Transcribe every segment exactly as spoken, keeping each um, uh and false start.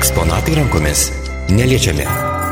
Eksponatai rankomis neliečiami.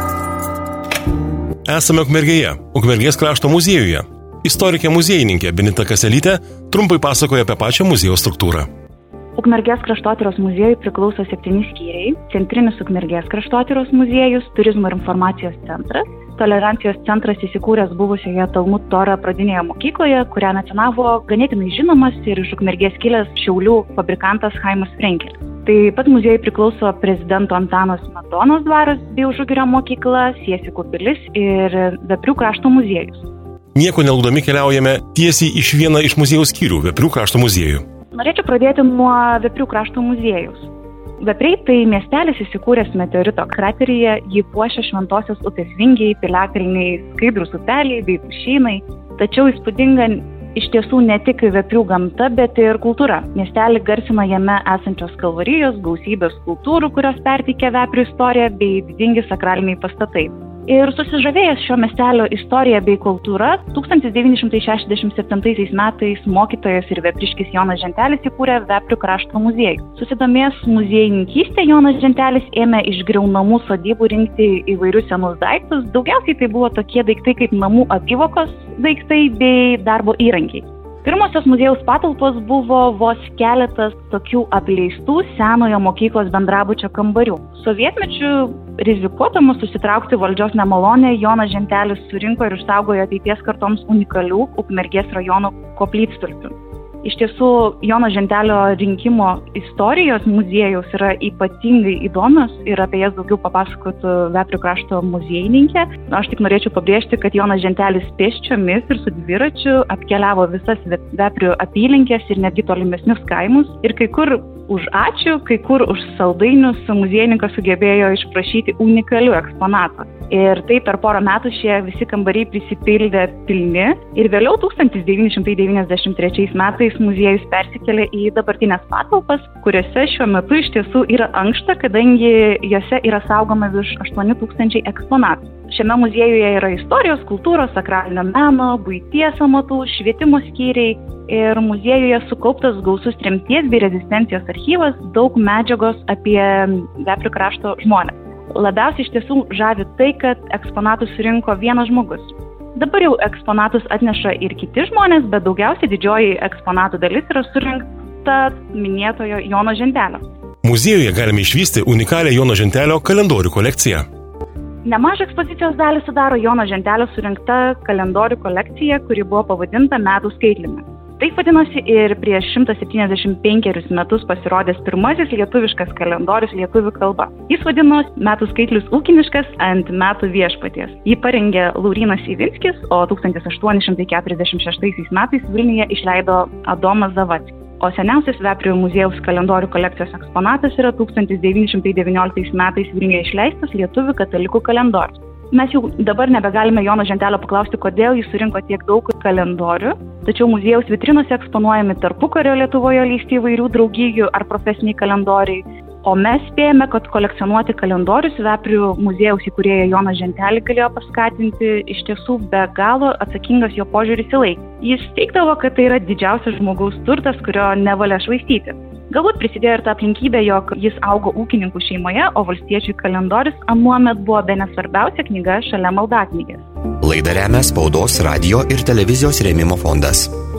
Esame Ukmergėje, Ukmergės krašto muziejuje. Istorikė muziejininkė Benita Kaselytė trumpai pasakoja apie pačią muziejaus struktūrą. Ukmergės kraštotyros muziejui priklauso septyni skyriai. Centrinis Ukmergės kraštotyros muziejus, turizmo ir informacijos centras, tolerancijos centras įsikūręs buvusioje Talmud Tora pradinėje mokykloje, kurią mecenavo ganėtinai žinomas ir iš Ukmergės kilęs Šiaulių fabrikantas Chaimas Frenkelis. Taip pat muziejui priklauso prezidento Antano Smetonos dvaras bei Užugirio mokykla, Siesikų pilis ir Veprių krašto muziejus. Nieko nelaukdami keliaujame tiesiai iš vieną iš muziejaus skyrių, Veprių krašto muziejų. Norėčiau pradėti nuo Veprių krašto muziejaus. Vepriai tai miestelis įsikūręs meteorito krateryje, jį puošia šventosios upės vingiai, piliakalniai, skaidrūs upeliai bei pušynai. Tačiau įspūdinga iš tiesų ne tik Veprių gamta, bet ir kultūra. Miestelį garsina jame esančios kalvarijos, gausybės skulptūrų, kurios perteikia Veprių istoriją bei didingi sakraliniai pastatai. Ir susižavėjęs šio miestelio istorija bei kultūra, tūkstantis devyni šimtai šešiasdešimt septintaisiais metais mokytojas ir vepriškis Jonas Žentelis įkūrė Veprių krašto muziejų. Susidomėjęs muziejininkystę, Jonas Žentelis ėmė iš griaunamų sodybų rinkti įvairius senus daiktus. Daugiausiai tai buvo tokie daiktai kaip namų apyvokos daiktai bei darbo įrankiai. Pirmosios muziejaus patalpos buvo vos keletas tokių apleistų senojo mokyklos bendrabučio kambarių. Sovietmečiu rizikuodamas susitraukti valdžios nemalonę, Jonas Žentelis surinko ir išsaugojo ateities kartoms unikalių Ukmergės rajono koplytstulpių. Iš tiesų, Jono Žentelio rinkimo istorijos muziejaus yra ypatingai įdomios ir apie jas daugiau papasakotų Veprių krašto muziejininkė. Aš tik norėčiau pabrėžti, kad Jonas Žentelis pėsčiomis ir su dviračiu apkeliavo visas Veprių apylinkės ir netgi tolimesnius kaimus. Ir kai kur už ačiū, kai kur už saldainius muziejininkas sugebėjo išprašyti unikalių eksponatų. Ir tai per porą metų šie visi kambariai prisipildė pilni. Ir vėliau tūkstantis devyni šimtai devyniasdešimt trečiais metais muziejus persikėlė į dabartinės patalpas, kuriuose šiuo metu iš tiesų yra ankšta, kadangi jose yra saugoma virš aštuoni tūkstančiai eksponatų. Šiame muziejuje yra istorijos, kultūros, sakralinio meno, buities amatų, švietimo skyriai ir muziejuje sukauptas gausus tremties bei rezistencijos archyvas, daug medžiagos apie Veprių krašto žmones. Labiausiai iš tiesų žavi tai, kad eksponatus surinko vienas žmogus. Dabar jau eksponatus atneša ir kiti žmonės, bet daugiausiai didžioji eksponatų dalis yra surinkta minėtojo Jono Žentelio. Muziejuje galime išvysti unikalią Jono Žentelio kalendorių kolekciją. Nemažą ekspozicijos dalį sudaro Jono Žentelio surinkta kalendorių kolekcija, kuri buvo pavadinta metų skaitlimi. Taip vadinosi ir prieš šimtą septyniasdešimt penkerius metus pasirodęs pirmasis lietuviškas kalendorius lietuvių kalba. Jis vadinosi metų skaitlius ūkiniškas ant metų viešpaties. Jį parengė Laurynas Ivinskis, o tūkstantis aštuoni šimtai keturiasdešimt šeštaisiais metais Vilniuje išleido Adomas Zavadskis. O seniausias Veprių muziejaus kalendorių kolekcijos eksponatas yra tūkstantis devyni šimtai devynioliktais metais Vilniuje išleistas lietuvių katalikų kalendorius. Mes jau dabar nebegalime Jono Žentelio paklausti, kodėl jis surinko tiek daug kalendorių, tačiau muziejaus vitrinose eksponuojami tarpukario Lietuvoje leisti įvairių draugijų ar profesiniai kalendoriai. O mes spėjame, kad kolekcionuoti kalendorius Veprių muziejaus įkūrėją Joną Žentelį galėjo paskatinti iš tiesų be galo atsakingas jo požiūris į laiką. Jis teigdavo, kad tai yra didžiausias žmogaus turtas, kurio nevalia švaistyti. Galbūt prisidėjo ir ta aplinkybė, jog jis augo ūkininkų šeimoje, o valstiečių kalendorius anuomet buvo bene svarbiausia knyga šalia maldaknygės. Laidą remia Spaudos, radijo ir televizijos rėmimo fondas.